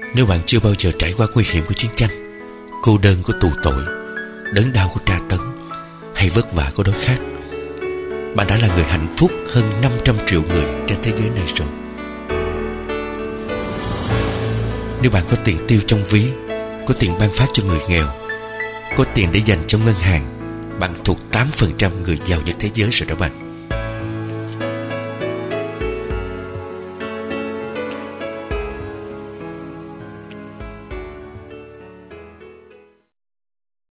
Nếu bạn chưa bao giờ trải qua nguy hiểm của chiến tranh, cô đơn của tù tội, đớn đau của tra tấn, hay vất vả của đói khát, bạn đã là người hạnh phúc hơn 500 triệu người trên thế giới này rồi. Nếu bạn có tiền tiêu trong ví, có tiền ban phát cho người nghèo, có tiền để dành trong ngân hàng, bạn thuộc 8% người giàu nhất thế giới rồi đó bạn.